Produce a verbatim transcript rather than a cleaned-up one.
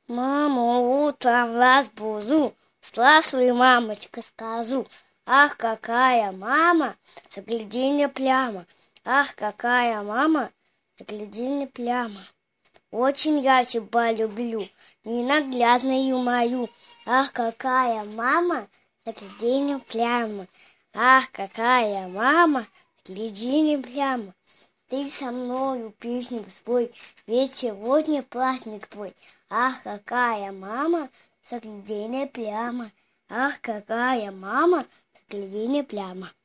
Маму утром разбужу, здравствуй, мамочка, скажу. Ах, какая мама, загляди мне прямо. Ах, какая мама, загляди мне прямо. Очень я тебя люблю, ненаглядную мою. Ах, какая мама, загляди мне прямо. Ах, какая мама, гляди мне прямо. Ты со мною песню спой, ведь сегодня праздник твой. Ах, какая мама, загляди мне прямо. Ах, какая мама, загляди мне прямо.